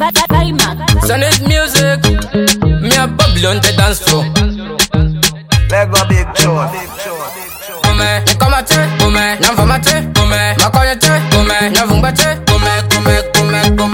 Send it music. Me a bubble on the dance floor. Lego big chore. Come, come at it, come, now from at it, come, my coin, come, now from at it, come at it, come,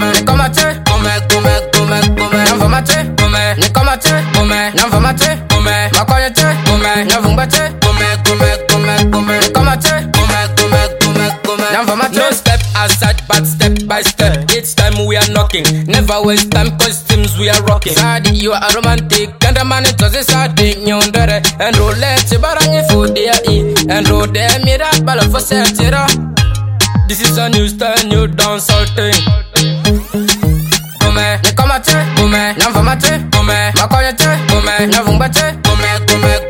now from at it, come, now from at it, come, my coin, come, now from at it, come at it, now from at it. No step aside, but step by step. Each time we are knocking, never waste time, costumes we are rocking. Sadi, you are romantic, and the man it was a sadi, nyondere, and roulette, barang food there, and road there, mira, for setira. This is a new style, new dancehall thing. Come, now from at it, come, my coin, come, now from at it, come at it,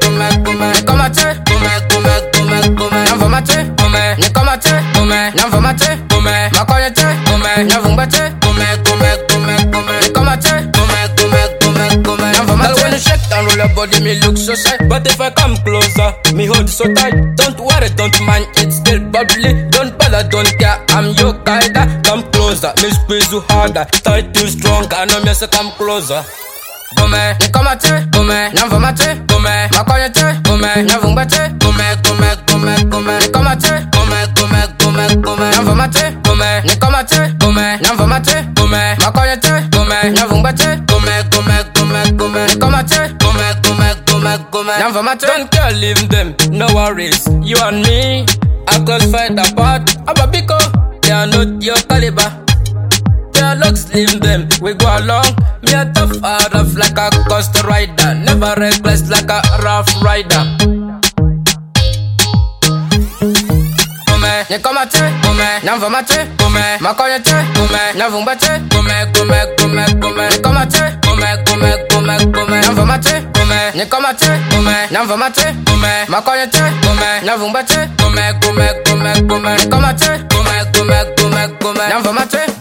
now from at it, come, now from at it, come, my coin, come, now from at it, come at it, now from at it. When you shake and roll your body, me look so shy. But if I come closer, me hold so tight. Don't worry, don't mind, it's still bubbly. Don't bother, don't care, I'm your guide. Come closer, me squeeze you harder. Tight too strong, I know me say come closer. Come at it, now from at it, come, my coin, come, now from at it, come at it, now from at it, come, now from at it, come, my coin, come, now from at it. Don't care, leave them, no worries. You and me, a close fight apart. Ababiko, they are not your caliber. Their looks, leave them, we go along. Me a tough rough like a coast rider, never reckless like a rough rider. Come at it, come, now from at it, come, my coin, come, now from at it, come at it, come, now from at it, come, now from at it, come, now from at it, my coin, come, now from at it, come at it, now from at it.